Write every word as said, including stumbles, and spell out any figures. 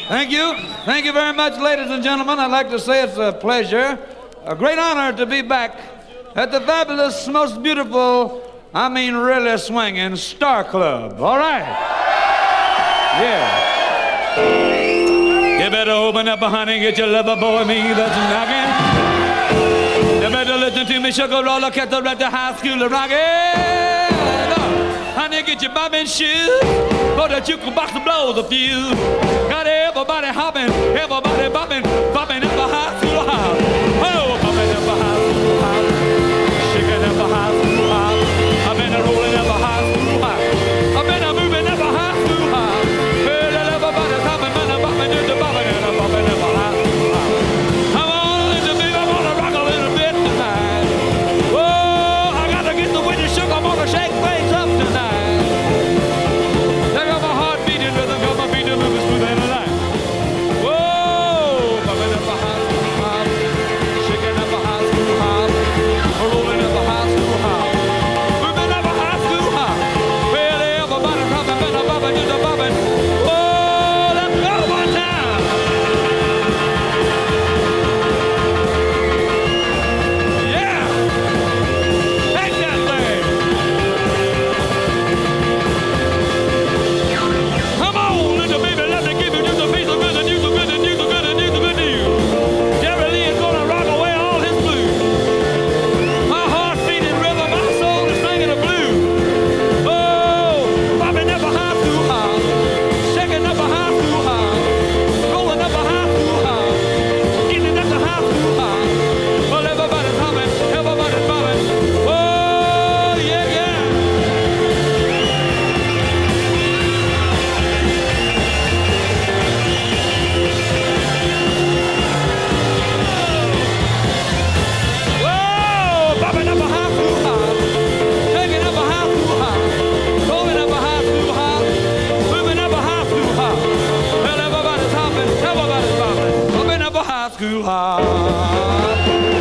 Thank you. Thank you very much, ladies and gentlemen. I'd like to say it's a pleasure, a great honor to be back at the fabulous, most beautiful, I mean really swinging Star Club. All right. Yeah. You better open up, honey, get your lover boy, me that's knocking. You better listen to me, sugar roller, kettle at the high school of rockin'. Honey, get your bobbin shoes, for the jukebox blows a fuse. Got everybody hopping, everybody bopping, bopping up a high school house. Oh, bopping up a high school house, shaking up a high school house. I've been a rolling up a high school house. I've been a moving up a high school house. Well, everybody's hopping, man, I'm bopping, just a bopping, and I'm bopping up a high school house. Come on, little baby, I'm gonna rock a little bit tonight. Oh, I gotta get the winter shook, I'm gonna shake things up tonight. School house.